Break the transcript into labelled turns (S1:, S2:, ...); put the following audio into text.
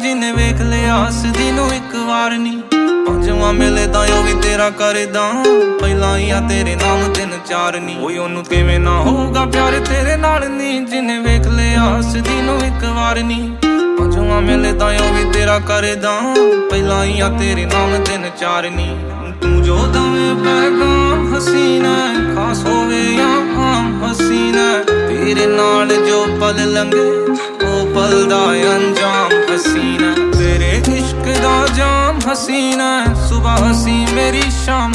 S1: जिन्हें वेख लिया हसदी नू एक वार नी पंजवा मिले तां ओ भी तेरा करदा पहला ही आ तेरे नाम 3-4 नी ओए ओनू किवें ना होगा प्यार तेरे नाल नी जिन्हें वेख लिया हसदी नू एक वार नी पंजवा मिले तां ओ भी तेरा करदा पहला ही आ तेरे नाम 3-4 नी तू जो दवे पैगाम हसीना खास होवे या आम हसीना तेरे नाल जो पल लंघे ओ पल दा अंजाम हसीना तेरे इश्क दा जाम हसीना सुबह हसी मेरी शाम